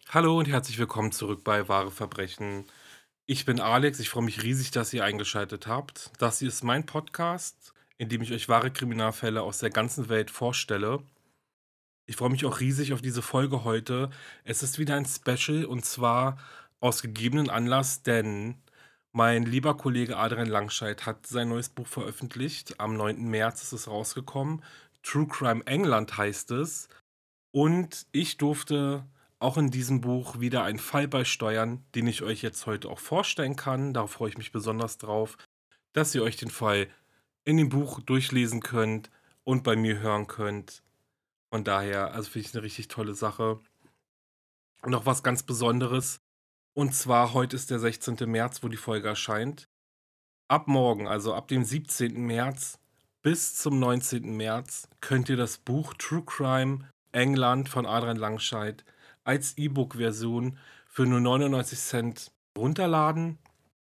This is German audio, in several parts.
Hallo und herzlich willkommen zurück bei Wahre Verbrechen. Ich bin Alex, ich freue mich riesig, dass ihr eingeschaltet habt. Das hier ist mein Podcast, in dem ich euch wahre Kriminalfälle aus der ganzen Welt vorstelle. Ich freue mich auch riesig auf diese Folge heute. Es ist wieder ein Special und zwar aus gegebenen Anlass, denn mein lieber Kollege Adrian Langscheid hat sein neues Buch veröffentlicht. Am 9. März ist es rausgekommen. True Crime England heißt es. Und ich durfte auch in diesem Buch wieder einen Fall beisteuern, den ich euch jetzt heute auch vorstellen kann. Darauf freue ich mich besonders drauf, dass ihr euch den Fall in dem Buch durchlesen könnt und bei mir hören könnt. Von daher, also finde ich eine richtig tolle Sache. Und noch was ganz Besonderes. Und zwar heute ist der 16. März, wo die Folge erscheint. Ab morgen, also ab dem 17. März bis zum 19. März, könnt ihr das Buch True Crime England von Adrian Langscheid als E-Book-Version für nur 99 Cent runterladen.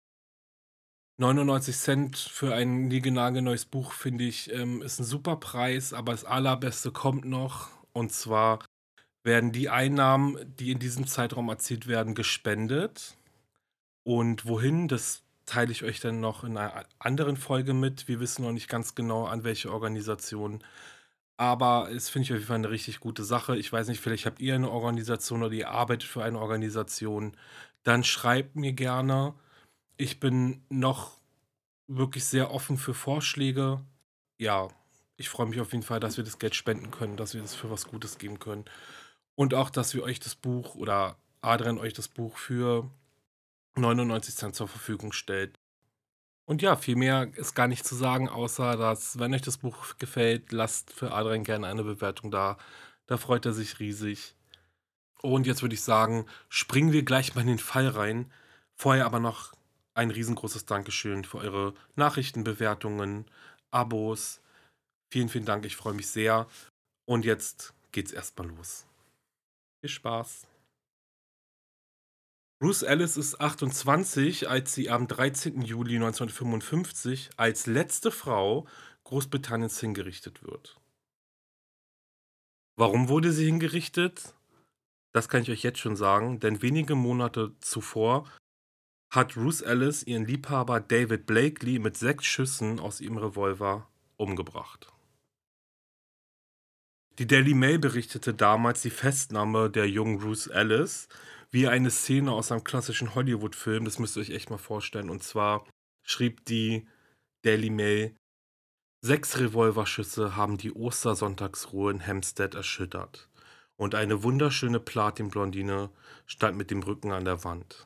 99 Cent für ein niegelnagelneues Buch, finde ich, ist ein super Preis, aber das Allerbeste kommt noch. Und zwar werden die Einnahmen, die in diesem Zeitraum erzielt werden, gespendet. Und wohin, das teile ich euch dann noch in einer anderen Folge mit. Wir wissen noch nicht ganz genau, an welche Organisation, aber es finde ich auf jeden Fall 'ne richtig gute Sache. Ich weiß nicht, vielleicht habt ihr eine Organisation oder ihr arbeitet für eine Organisation, dann schreibt mir gerne. Ich bin noch wirklich sehr offen für Vorschläge. Ja, ich freue mich auf jeden Fall, dass wir das Geld spenden können, dass wir das für was Gutes geben können und auch, dass wir euch das Buch oder Adrian euch das Buch für 99 Cent zur Verfügung stellt. Und ja, viel mehr ist gar nicht zu sagen, außer dass, wenn euch das Buch gefällt, lasst für Adrian gerne eine Bewertung da. Da freut er sich riesig. Und jetzt würde ich sagen, springen wir gleich mal in den Fall rein. Vorher aber noch ein riesengroßes Dankeschön für eure Nachrichtenbewertungen, Abos. Vielen, vielen Dank, ich freue mich sehr. Und jetzt geht's erst mal los. Viel Spaß. Bruce Ellis ist 28, als sie am 13. Juli 1955 als letzte Frau Großbritanniens hingerichtet wird. Warum wurde sie hingerichtet? Das kann ich euch jetzt schon sagen, denn wenige Monate zuvor hat Bruce Ellis ihren Liebhaber David Blakely mit 6 Schüssen aus ihrem Revolver umgebracht. Die Daily Mail berichtete damals die Festnahme der jungen Bruce Ellis wie eine Szene aus einem klassischen Hollywood-Film. Das müsst ihr euch echt mal vorstellen. Und zwar schrieb die Daily Mail: „6 Revolverschüsse haben die Ostersonntagsruhe in Hampstead erschüttert und eine wunderschöne Platinblondine stand mit dem Rücken an der Wand."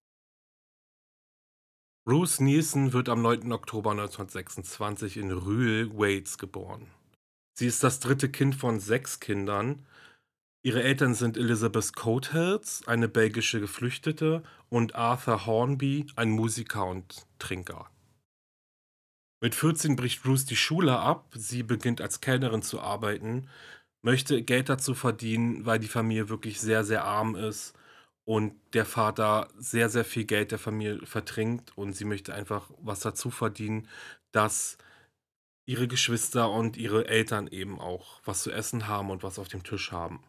Ruth Neilson wird am 9. Oktober 1926 in Rühl, Wales, geboren. Sie ist das dritte Kind von 6 Kindern. Ihre Eltern sind Elizabeth Coathills, eine belgische Geflüchtete, und Arthur Hornby, ein Musiker und Trinker. Mit 14 bricht Ruth die Schule ab. Sie beginnt als Kellnerin zu arbeiten, möchte Geld dazu verdienen, weil die Familie wirklich sehr, sehr arm ist und der Vater sehr, sehr viel Geld der Familie vertrinkt und sie möchte einfach was dazu verdienen, dass ihre Geschwister und ihre Eltern eben auch was zu essen haben und was auf dem Tisch haben.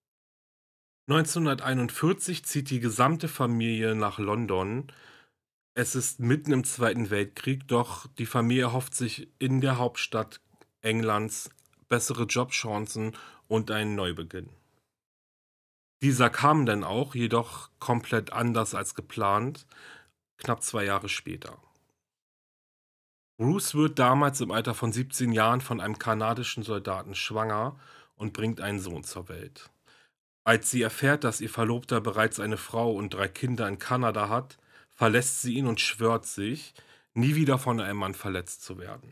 1941 zieht die gesamte Familie nach London. Es ist mitten im Zweiten Weltkrieg, doch die Familie erhofft sich in der Hauptstadt Englands bessere Jobchancen und einen Neubeginn. Dieser kam dann auch, jedoch komplett anders als geplant, knapp 2 Jahre später. Ruth wird damals im Alter von 17 Jahren von einem kanadischen Soldaten schwanger und bringt einen Sohn zur Welt. Als sie erfährt, dass ihr Verlobter bereits eine Frau und 3 Kinder in Kanada hat, verlässt sie ihn und schwört sich, nie wieder von einem Mann verletzt zu werden.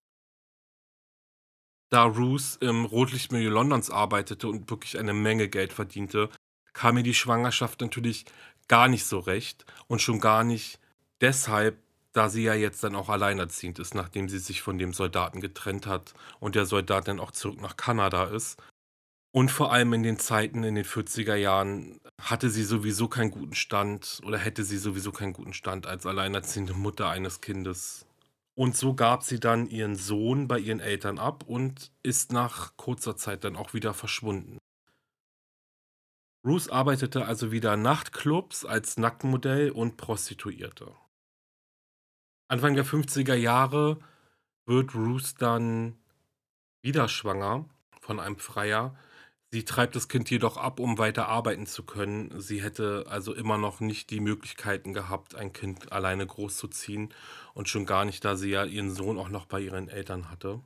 Da Ruth im Rotlichtmilieu Londons arbeitete und wirklich eine Menge Geld verdiente, kam ihr die Schwangerschaft natürlich gar nicht so recht und schon gar nicht deshalb, da sie ja jetzt dann auch alleinerziehend ist, nachdem sie sich von dem Soldaten getrennt hat und der Soldat dann auch zurück nach Kanada ist. Und vor allem in den Zeiten in den 40er Jahren hatte sie sowieso keinen guten Stand oder hätte sie sowieso keinen guten Stand als alleinerziehende Mutter eines Kindes. Und so gab sie dann ihren Sohn bei ihren Eltern ab und ist nach kurzer Zeit dann auch wieder verschwunden. Ruth arbeitete also wieder in Nachtclubs als Nacktmodell und Prostituierte. Anfang der 50er Jahre wird Ruth dann wieder schwanger von einem Freier. Sie treibt das Kind jedoch ab, um weiter arbeiten zu können. Sie hätte also immer noch nicht die Möglichkeiten gehabt, ein Kind alleine großzuziehen und schon gar nicht, da sie ja ihren Sohn auch noch bei ihren Eltern hatte.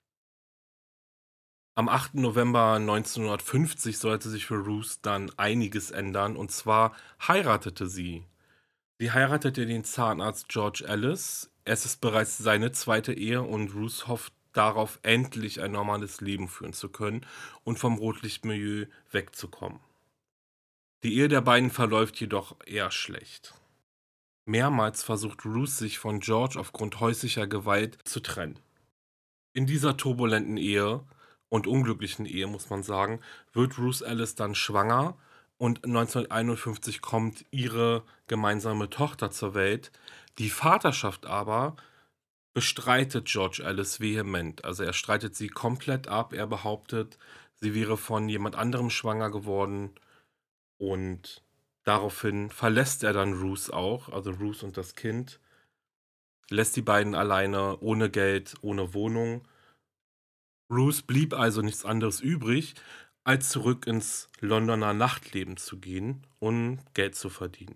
Am 8. November 1950 sollte sich für Ruth dann einiges ändern, und zwar heiratete sie. Sie heiratete den Zahnarzt George Ellis. Es ist bereits seine zweite Ehe und Ruth hofft darauf, endlich ein normales Leben führen zu können und vom Rotlichtmilieu wegzukommen. Die Ehe der beiden verläuft jedoch eher schlecht. Mehrmals versucht Ruth, sich von George aufgrund häuslicher Gewalt zu trennen. In dieser turbulenten Ehe und unglücklichen Ehe, muss man sagen, wird Ruth Ellis dann schwanger und 1951 kommt ihre gemeinsame Tochter zur Welt. Die Vaterschaft aber bestreitet George Ellis vehement. Also, er streitet sie komplett ab. Er behauptet, sie wäre von jemand anderem schwanger geworden, und daraufhin verlässt er dann Ruth auch, also Ruth und das Kind, lässt die beiden alleine, ohne Geld, ohne Wohnung. Ruth blieb also nichts anderes übrig, als zurück ins Londoner Nachtleben zu gehen und Geld zu verdienen.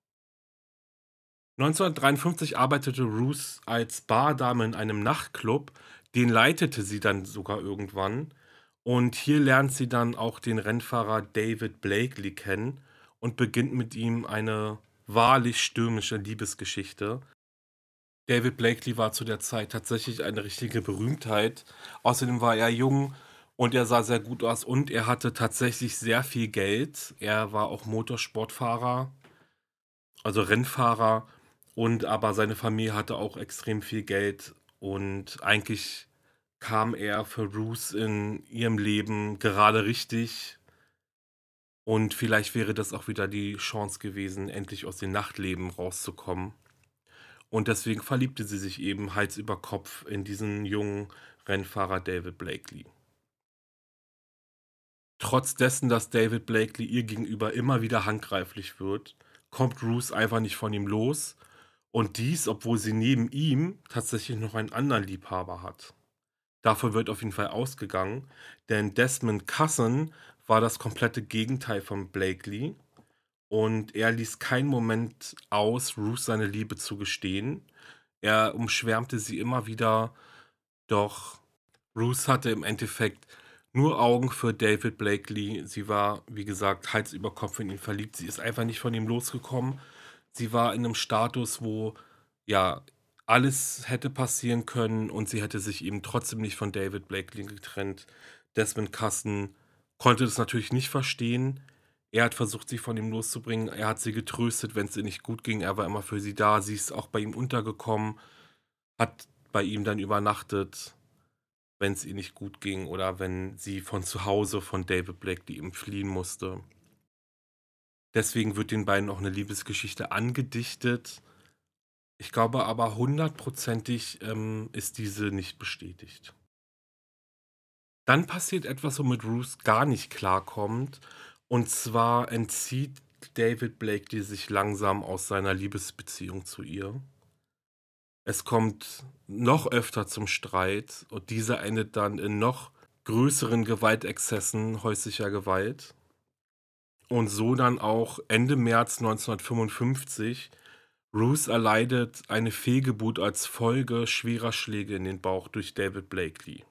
1953 arbeitete Ruth als Bardame in einem Nachtclub, den leitete sie dann sogar irgendwann, und hier lernt sie dann auch den Rennfahrer David Blakely kennen und beginnt mit ihm eine wahrlich stürmische Liebesgeschichte. David Blakely war zu der Zeit tatsächlich eine richtige Berühmtheit. Außerdem war er jung und er sah sehr gut aus und er hatte tatsächlich sehr viel Geld. Er war auch Motorsportfahrer, also Rennfahrer, und aber seine Familie hatte auch extrem viel Geld, und eigentlich kam er für Ruth in ihrem Leben gerade richtig, und vielleicht wäre das auch wieder die Chance gewesen, endlich aus dem Nachtleben rauszukommen. Und deswegen verliebte sie sich eben Hals über Kopf in diesen jungen Rennfahrer David Blakely. Trotz dessen, dass David Blakely ihr gegenüber immer wieder handgreiflich wird, kommt Ruth einfach nicht von ihm los, und dies, obwohl sie neben ihm tatsächlich noch einen anderen Liebhaber hat. Davon wird auf jeden Fall ausgegangen, denn Desmond Cusson war das komplette Gegenteil von Blakely, und er ließ keinen Moment aus, Ruth seine Liebe zu gestehen. Er umschwärmte sie immer wieder, doch Ruth hatte im Endeffekt nur Augen für David Blakely. Sie war, wie gesagt, Hals über Kopf in ihn verliebt. Sie ist einfach nicht von ihm losgekommen. Sie war in einem Status, wo, ja, alles hätte passieren können, und sie hätte sich eben trotzdem nicht von David Blakely getrennt. Desmond Cusson konnte das natürlich nicht verstehen. Er hat versucht, sie von ihm loszubringen. Er hat sie getröstet, wenn es ihr nicht gut ging. Er war immer für sie da. Sie ist auch bei ihm untergekommen, hat bei ihm dann übernachtet, wenn es ihr nicht gut ging oder wenn sie von zu Hause von David Blakely eben fliehen musste. Deswegen wird den beiden auch eine Liebesgeschichte angedichtet. Ich glaube aber hundertprozentig, ist diese nicht bestätigt. Dann passiert etwas, womit Ruth gar nicht klarkommt, und zwar entzieht David Blakely sich langsam aus seiner Liebesbeziehung zu ihr. Es kommt noch öfter zum Streit und dieser endet dann in noch größeren Gewaltexzessen häuslicher Gewalt. Und so dann auch Ende März 1955. Ruth erleidet eine Fehlgeburt als Folge schwerer Schläge in den Bauch durch David Blakely.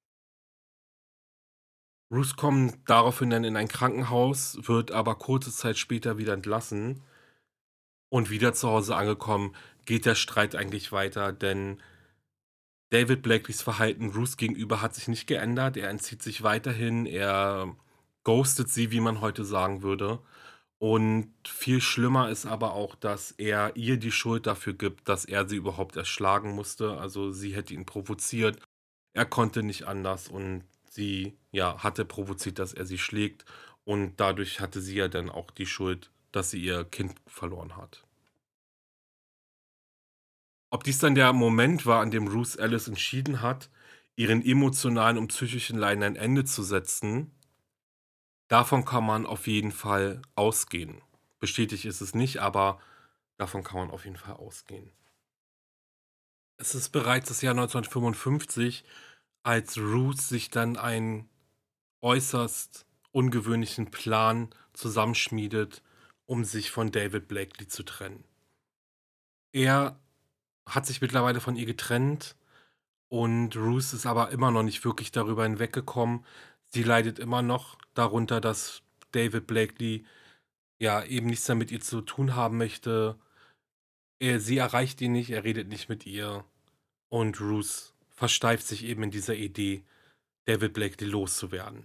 Ruth kommt daraufhin dann in ein Krankenhaus, wird aber kurze Zeit später wieder entlassen, und wieder zu Hause angekommen, geht der Streit eigentlich weiter, denn David Blakelys Verhalten Ruth gegenüber hat sich nicht geändert. Er entzieht sich weiterhin, er ghostet sie, wie man heute sagen würde. Und viel schlimmer ist aber auch, dass er ihr die Schuld dafür gibt, dass er sie überhaupt erschlagen musste. Also, sie hätte ihn provoziert. Er konnte nicht anders, und sie, ja, hatte provoziert, dass er sie schlägt, und dadurch hatte sie ja dann auch die Schuld, dass sie ihr Kind verloren hat. Ob dies dann der Moment war, an dem Ruth Ellis entschieden hat, ihren emotionalen und psychischen Leiden ein Ende zu setzen, Davon kann man auf jeden Fall ausgehen. Bestätigt ist es nicht, aber davon kann man auf jeden Fall ausgehen. Es ist bereits das Jahr 1955, als Ruth sich dann einen äußerst ungewöhnlichen Plan zusammenschmiedet, um sich von David Blakely zu trennen. Er hat sich mittlerweile von ihr getrennt und Ruth ist aber immer noch nicht wirklich darüber hinweggekommen. Sie leidet immer noch darunter, dass David Blakely, ja, eben nichts mehr mit ihr zu tun haben möchte. Sie erreicht ihn nicht, er redet nicht mit ihr und Ruth versteift sich eben in dieser Idee, David Blakely loszuwerden.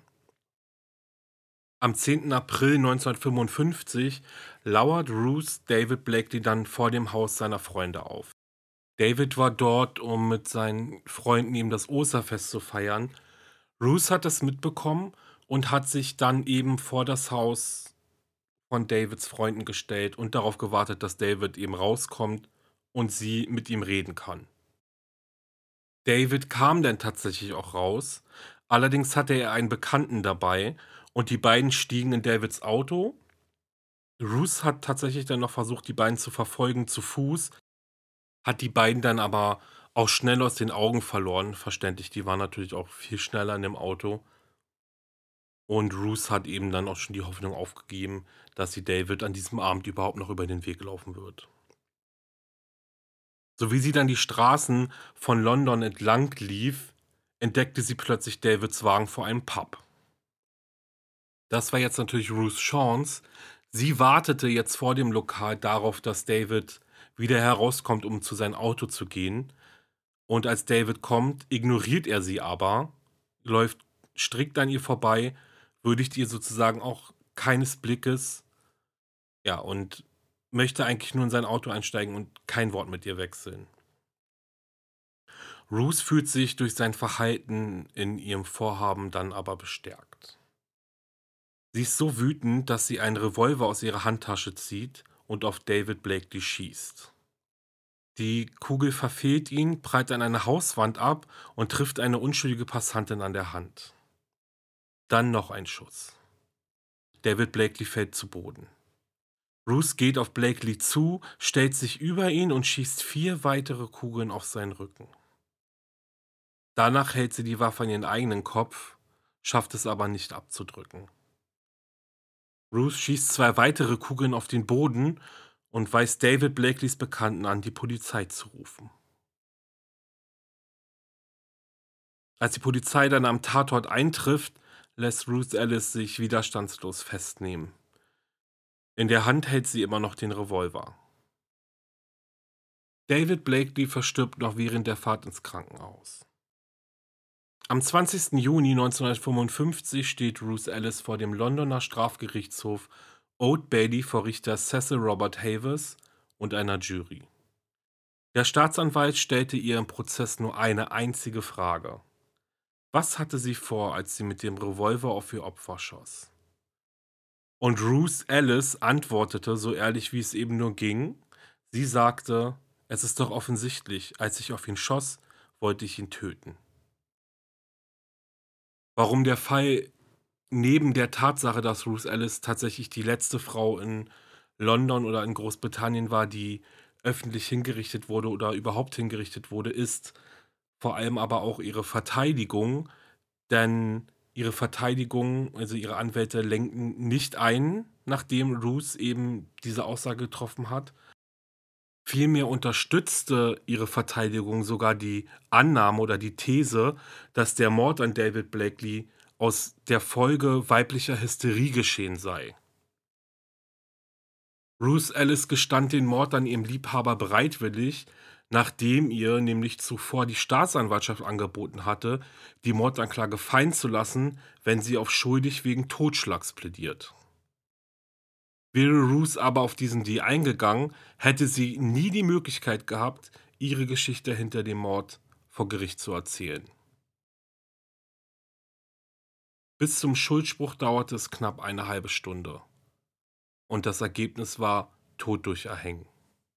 Am 10. April 1955 lauert Ruth David Blakely dann vor dem Haus seiner Freunde auf. David war dort, um mit seinen Freunden eben das Osterfest zu feiern. Ruth hat das mitbekommen und hat sich dann eben vor das Haus von Davids Freunden gestellt und darauf gewartet, dass David eben rauskommt und sie mit ihm reden kann. David kam dann tatsächlich auch raus, allerdings hatte er einen Bekannten dabei und die beiden stiegen in Davids Auto. Ruth hat tatsächlich dann noch versucht, die beiden zu verfolgen zu Fuß, hat die beiden dann aber auch schnell aus den Augen verloren. Verständlich, die waren natürlich auch viel schneller in dem Auto. Und Ruth hat eben dann auch schon die Hoffnung aufgegeben, dass sie David an diesem Abend überhaupt noch über den Weg laufen wird. So wie sie dann die Straßen von London entlang lief, entdeckte sie plötzlich Davids Wagen vor einem Pub. Das war jetzt natürlich Ruths Chance. Sie wartete jetzt vor dem Lokal darauf, dass David wieder herauskommt, um zu seinem Auto zu gehen. Und als David kommt, ignoriert er sie aber, läuft strikt an ihr vorbei, würdigt ihr sozusagen auch keines Blickes, ja, und möchte eigentlich nur in sein Auto einsteigen und kein Wort mit ihr wechseln. Ruth fühlt sich durch sein Verhalten in ihrem Vorhaben dann aber bestärkt. Sie ist so wütend, dass sie einen Revolver aus ihrer Handtasche zieht und auf David Blakely schießt. Die Kugel verfehlt ihn, prallt an eine Hauswand ab und trifft eine unschuldige Passantin an der Hand. Dann noch ein Schuss. David Blakely fällt zu Boden. Ruth geht auf Blakely zu, stellt sich über ihn und schießt 4 weitere Kugeln auf seinen Rücken. Danach hält sie die Waffe an ihren eigenen Kopf, schafft es aber nicht abzudrücken. Ruth schießt 2 weitere Kugeln auf den Boden und weist David Blakeleys Bekannten an, die Polizei zu rufen. Als die Polizei dann am Tatort eintrifft, lässt Ruth Ellis sich widerstandslos festnehmen. In der Hand hält sie immer noch den Revolver. David Blakely verstirbt noch während der Fahrt ins Krankenhaus. Am 20. Juni 1955 steht Ruth Ellis vor dem Londoner Strafgerichtshof Old Bailey vor Richter Cecil Robert Havers und einer Jury. Der Staatsanwalt stellte ihr im Prozess nur eine einzige Frage: Was hatte sie vor, als sie mit dem Revolver auf ihr Opfer schoss? Und Ruth Ellis antwortete, so ehrlich wie es eben nur ging. Sie sagte: „Es ist doch offensichtlich, als ich auf ihn schoss, wollte ich ihn töten.“ Warum der Fall neben der Tatsache, dass Ruth Ellis tatsächlich die letzte Frau in London oder in Großbritannien war, die öffentlich hingerichtet wurde oder überhaupt hingerichtet wurde, ist vor allem aber auch ihre Verteidigung, denn ihre Verteidigung, also ihre Anwälte lenken nicht ein, nachdem Ruth eben diese Aussage getroffen hat. Vielmehr unterstützte ihre Verteidigung sogar die Annahme oder die These, dass der Mord an David Blakely aus der Folge weiblicher Hysterie geschehen sei. Ruth Ellis gestand den Mord an ihrem Liebhaber bereitwillig, nachdem ihr nämlich zuvor die Staatsanwaltschaft angeboten hatte, die Mordanklage fallen zu lassen, wenn sie auf schuldig wegen Totschlags plädiert. Wäre Ruth aber auf diesen Deal eingegangen, hätte sie nie die Möglichkeit gehabt, ihre Geschichte hinter dem Mord vor Gericht zu erzählen. Bis zum Schuldspruch dauerte es knapp eine halbe Stunde. Und das Ergebnis war Tod durch Erhängen.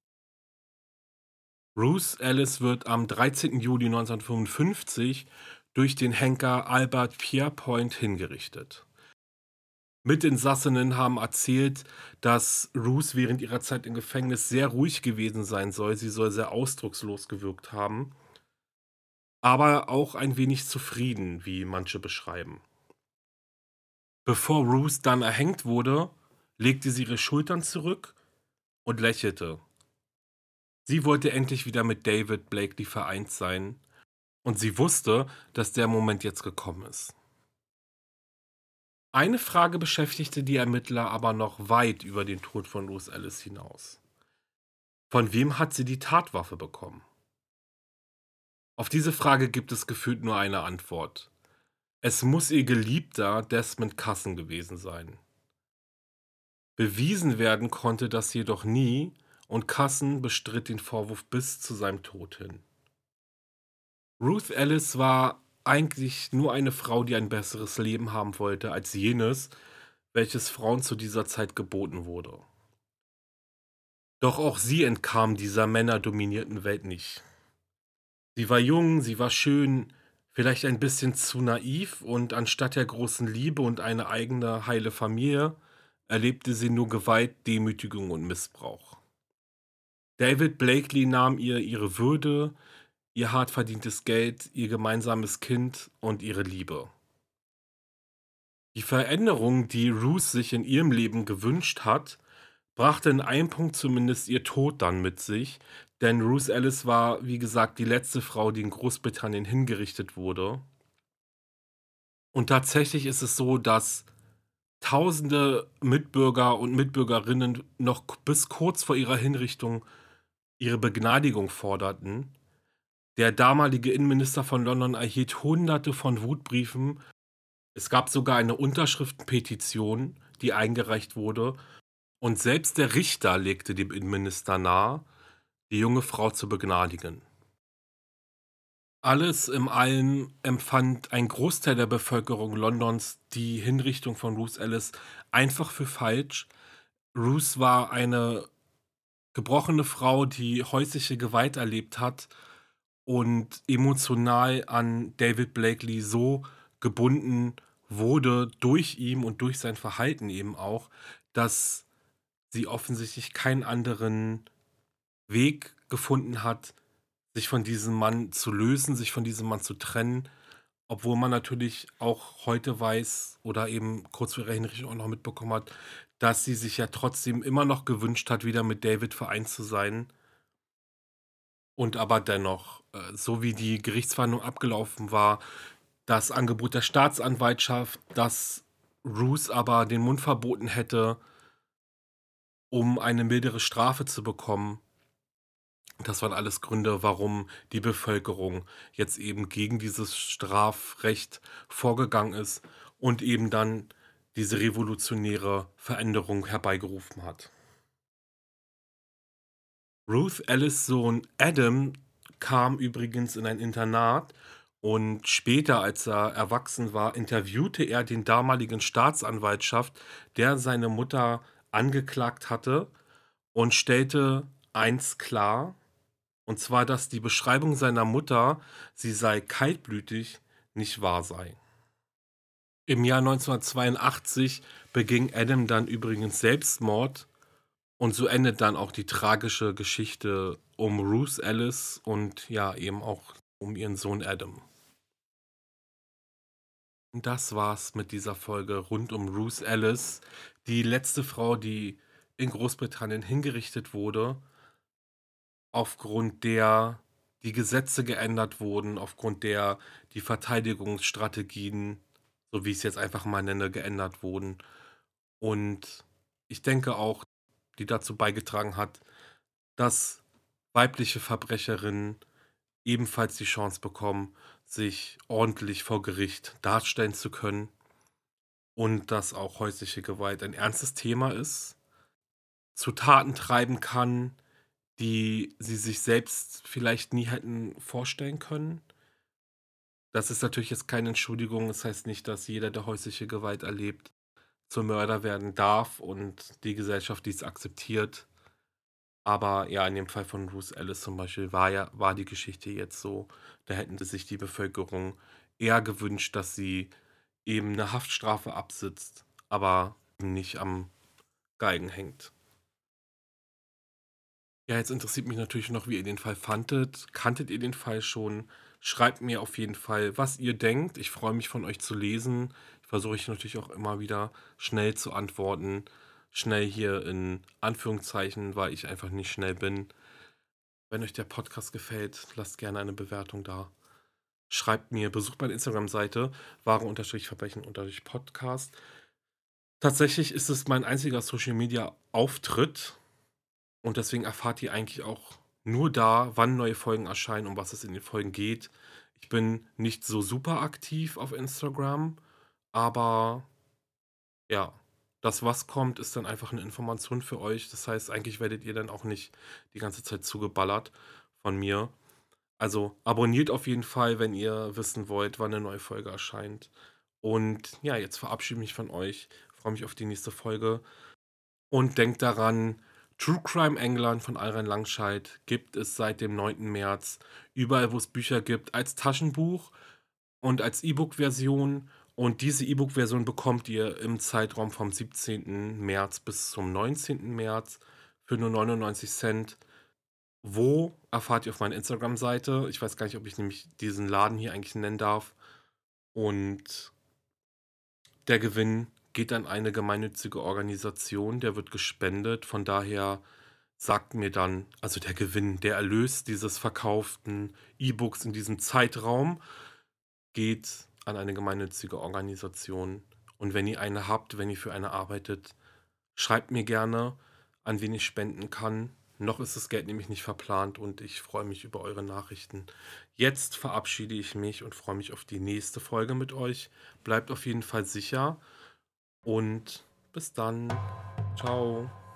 Ruth Ellis wird am 13. Juli 1955 durch den Henker Albert Pierrepoint hingerichtet. Mitinsassinnen haben erzählt, dass Ruth während ihrer Zeit im Gefängnis sehr ruhig gewesen sein soll. Sie soll sehr ausdruckslos gewirkt haben, aber auch ein wenig zufrieden, wie manche beschreiben. Bevor Ruth dann erhängt wurde, legte sie ihre Schultern zurück und lächelte. Sie wollte endlich wieder mit David Blakely vereint sein und sie wusste, dass der Moment jetzt gekommen ist. Eine Frage beschäftigte die Ermittler aber noch weit über den Tod von Ruth Ellis hinaus. Von wem hat sie die Tatwaffe bekommen? Auf diese Frage gibt es gefühlt nur eine Antwort. Es muss ihr Geliebter Desmond Cassen gewesen sein. Bewiesen werden konnte das jedoch nie und Cassen bestritt den Vorwurf bis zu seinem Tod hin. Ruth Ellis war eigentlich nur eine Frau, die ein besseres Leben haben wollte als jenes, welches Frauen zu dieser Zeit geboten wurde. Doch auch sie entkam dieser männerdominierten Welt nicht. Sie war jung, sie war schön, vielleicht ein bisschen zu naiv und anstatt der großen Liebe und eine eigene heile Familie erlebte sie nur Gewalt, Demütigung und Missbrauch. David Blakely nahm ihr ihre Würde, ihr hart verdientes Geld, ihr gemeinsames Kind und ihre Liebe. Die Veränderung, die Ruth sich in ihrem Leben gewünscht hat, brachte in einem Punkt zumindest ihr Tod dann mit sich, denn Ruth Ellis war, wie gesagt, die letzte Frau, die in Großbritannien hingerichtet wurde. Und tatsächlich ist es so, dass tausende Mitbürger und Mitbürgerinnen noch bis kurz vor ihrer Hinrichtung ihre Begnadigung forderten. Der damalige Innenminister von London erhielt Hunderte von Wutbriefen. Es gab sogar eine Unterschriftenpetition, die eingereicht wurde. Und selbst der Richter legte dem Innenminister nahe, die junge Frau zu begnadigen. Alles in allem empfand ein Großteil der Bevölkerung Londons die Hinrichtung von Ruth Ellis einfach für falsch. Ruth war eine gebrochene Frau, die häusliche Gewalt erlebt hat und emotional an David Blakely so gebunden wurde durch ihn und durch sein Verhalten eben auch, dass sie offensichtlich keinen anderen Weg gefunden hat, sich von diesem Mann zu lösen, sich von diesem Mann zu trennen, obwohl man natürlich auch heute weiß oder eben kurz vor ihrer Hinrichtung auch noch mitbekommen hat, dass sie sich ja trotzdem immer noch gewünscht hat, wieder mit David vereint zu sein und aber dennoch, so wie die Gerichtsverhandlung abgelaufen war, das Angebot der Staatsanwaltschaft, dass Ruth aber den Mund verboten hätte, um eine mildere Strafe zu bekommen. Das waren alles Gründe, warum die Bevölkerung jetzt eben gegen dieses Strafrecht vorgegangen ist und eben dann diese revolutionäre Veränderung herbeigerufen hat. Ruth Ellis' Sohn Adam kam übrigens in ein Internat und später, als er erwachsen war, interviewte er den damaligen Staatsanwaltschaft, der seine Mutter angeklagt hatte und stellte eins klar: Und zwar, dass die Beschreibung seiner Mutter, sie sei kaltblütig, nicht wahr sei. Im Jahr 1982 beging Adam dann übrigens Selbstmord und so endet dann auch die tragische Geschichte um Ruth Ellis und ja, eben auch um ihren Sohn Adam. Und das war's mit dieser Folge rund um Ruth Ellis, die letzte Frau, die in Großbritannien hingerichtet wurde, aufgrund der die Gesetze geändert wurden, aufgrund der die Verteidigungsstrategien, so wie ich es jetzt einfach mal nenne, geändert wurden. Und ich denke auch, die dazu beigetragen hat, dass weibliche Verbrecherinnen ebenfalls die Chance bekommen, sich ordentlich vor Gericht darstellen zu können und dass auch häusliche Gewalt ein ernstes Thema ist, zu Taten treiben kann, die sie sich selbst vielleicht nie hätten vorstellen können. Das ist natürlich jetzt keine Entschuldigung. Das heißt nicht, dass jeder, der häusliche Gewalt erlebt, zum Mörder werden darf und die Gesellschaft dies akzeptiert. Aber ja, in dem Fall von Ruth Ellis zum Beispiel war die Geschichte jetzt so, da hätten sich die Bevölkerung eher gewünscht, dass sie eben eine Haftstrafe absitzt, aber nicht am Galgen hängt. Ja, jetzt interessiert mich natürlich noch, wie ihr den Fall fandet. Kanntet ihr den Fall schon? Schreibt mir auf jeden Fall, was ihr denkt. Ich freue mich, von euch zu lesen. Versuche ich natürlich auch immer wieder schnell zu antworten. Schnell hier in Anführungszeichen, weil ich einfach nicht schnell bin. Wenn euch der Podcast gefällt, lasst gerne eine Bewertung da. Schreibt mir, besucht meine Instagram-Seite, wahre-verbrechen-podcast. Tatsächlich ist es mein einziger Social-Media-Auftritt. Und deswegen erfahrt ihr eigentlich auch nur da, wann neue Folgen erscheinen, um was es in den Folgen geht. Ich bin nicht so super aktiv auf Instagram, aber ja, das, was kommt, ist dann einfach eine Information für euch. Das heißt, eigentlich werdet ihr dann auch nicht die ganze Zeit zugeballert von mir. Also, abonniert auf jeden Fall, wenn ihr wissen wollt, wann eine neue Folge erscheint. Und ja, jetzt verabschiede ich mich von euch. Freue mich auf die nächste Folge. Und denkt daran, True Crime England von Alran Langscheid gibt es seit dem 9. März überall, wo es Bücher gibt, als Taschenbuch und als E-Book-Version. Und diese E-Book-Version bekommt ihr im Zeitraum vom 17. März bis zum 19. März für nur 99 Cent. Wo erfahrt ihr auf meiner Instagram-Seite? Ich weiß gar nicht, ob ich nämlich diesen Laden hier eigentlich nennen darf. Und der Gewinn geht an eine gemeinnützige Organisation, der wird gespendet. Von daher sagt mir dann, also der Gewinn, der Erlös dieses verkauften E-Books in diesem Zeitraum geht an eine gemeinnützige Organisation. Und wenn ihr eine habt, wenn ihr für eine arbeitet, schreibt mir gerne, an wen ich spenden kann. Noch ist das Geld nämlich nicht verplant und ich freue mich über eure Nachrichten. Jetzt verabschiede ich mich und freue mich auf die nächste Folge mit euch. Bleibt auf jeden Fall sicher und bis dann. Ciao.